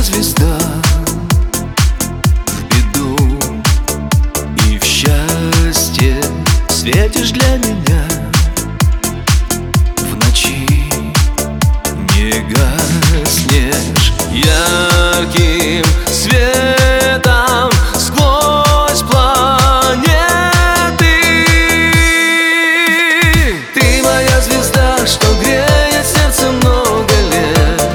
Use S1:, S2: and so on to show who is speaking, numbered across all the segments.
S1: звезда, в беду и в счастье светишь для меня. В ночи не гаснешь ярким светом сквозь планеты. Ты моя звезда, что греет сердце много лет.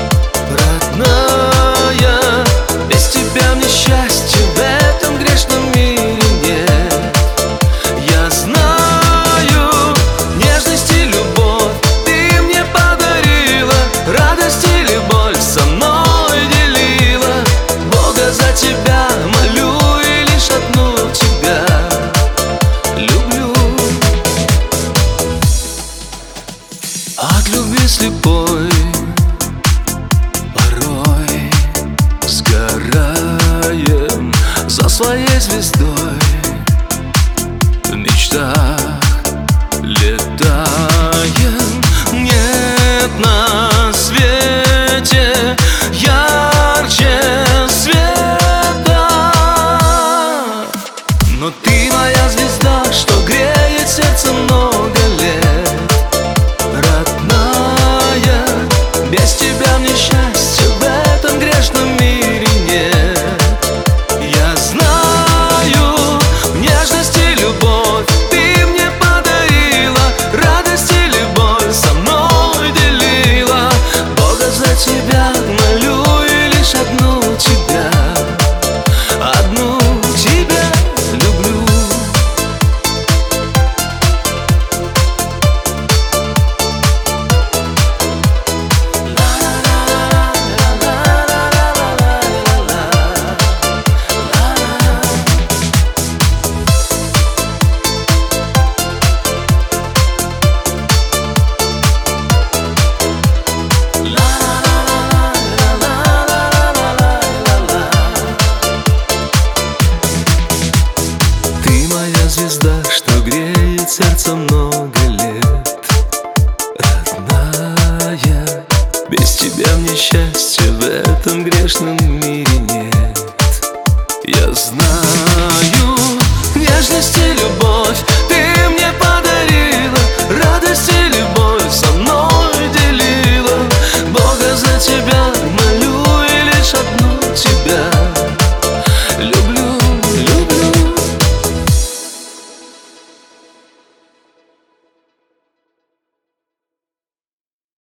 S1: Родная, без тебя мне счастья в этом грешном мире нет. Я знаю, нежность и любовь ты мне подарила, радость или боль со мной делила. Бога за тебя молю и лишь одну тебя люблю. От любви слепой порой сгораем за своей звездой. В мечтах летаем, нет на свете ярче света. Но ты моя звезда, что греет сердце много лет. Родная, без тебя мне счастья в этом грешном мире нет. Я знаю, нежность и любовь ты мне подарила, радость или боль со мной делила. Бога за тебя молю и лишь одну тебя люблю. Ты моя звезда, что греет сердце много лет. Родная, без тебя мне счастья в этом грешном мире нет. Я знаю, нежность и любовь